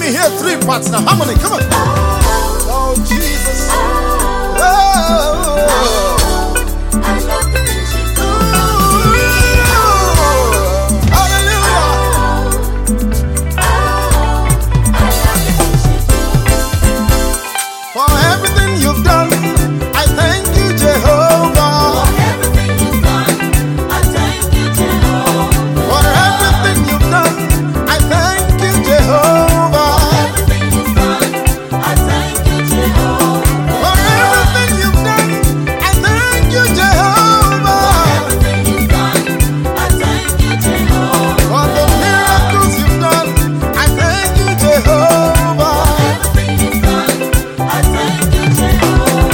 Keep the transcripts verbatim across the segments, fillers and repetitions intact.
me hear three parts now. Harmony, come on. Oh, Jesus. Oh, I love the things you do. hallelujah. Oh, I love the things you do. For everything you've done, I thank you, Jehovah. For everything you've done, I thank you, Jehovah. For everything you've done, I thank you, Jehovah. Everything you've done, I thank you, Jehovah. For everything you've done, I thank you, Jehovah. Everything you've done, I thank you, Jehovah. For the miracles you've done, I thank you, Jehovah. Everything you've done, I thank you, Jehovah.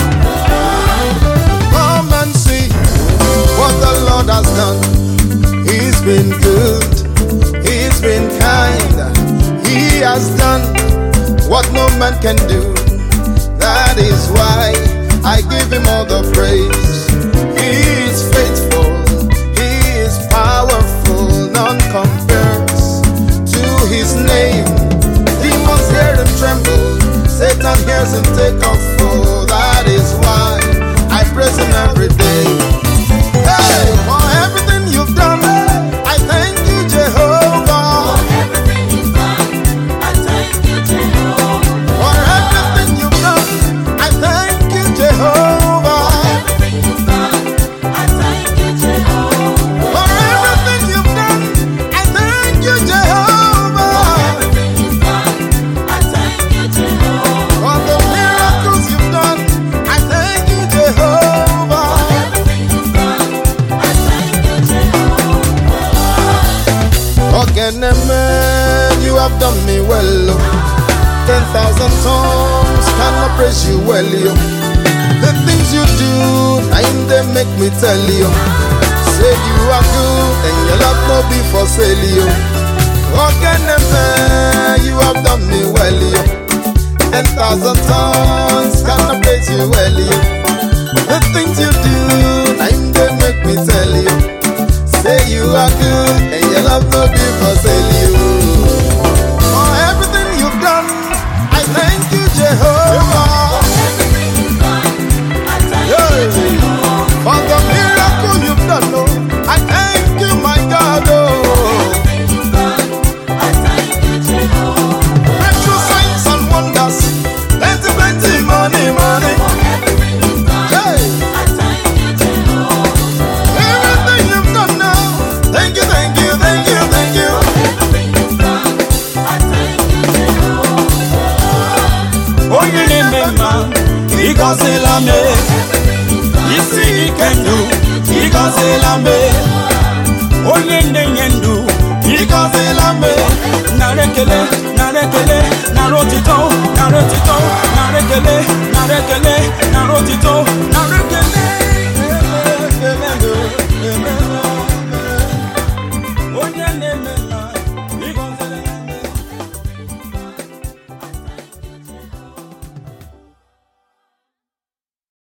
Come and see what the Lord has done. He's been good, He's been kind. He has done what no man can do. That is why I give Him all the praise. He is faithful, He is powerful, none compares to His name. Demons hear Him tremble, Satan hears Him take off. Oh, that is why I praise Him every day. Hey, for everything you've done, I thank you, Jehovah. Everything you've done, I thank you, Jehovah. For everything you've done, I thank you, Jehovah. Everything you've done, I thank you, Jehovah. For everything you've done, I thank you, Jehovah. Everything you've done, I thank you, Jehovah. For the miracles you've done, I thank you, Jehovah. Everything you've done, I thank you, Jehovah. Again, man, you have done me well. Oh. Ten thousand tongues cannot praise you well. Yo. The things you do, time they make me tell you. Say you are good and your love no be for sale. Yo. Again, man, you have done me well. Yo. Ten thousand tongues cannot praise you well. Yo. The things you do, time they make me tell you. Say you are good and your love no be for sale. You. For everything you've done, I thank you, Jehovah. Everything you've done, I thank Yeah. you, Jehovah. For the miracle you've done, oh, I thank you, my God. Oh, Everything you've done, I thank you, Jehovah. breakthrough signs and wonders, plenty, plenty money, money. Everything you've done, Hey, I thank you, Jehovah. everything you've done now, thank you, thank you, thank you, thank you. Everything you've done, I thank you, Jehovah. Onye na-eme ịgọzila m, isi ike ndụ ịgọzila m, onye na-enye ndụ ịgọzila m. Nara ekele, nara ekele, nara otito, nara otito, nara ekele, nara ekele, nara otito, nara ekele.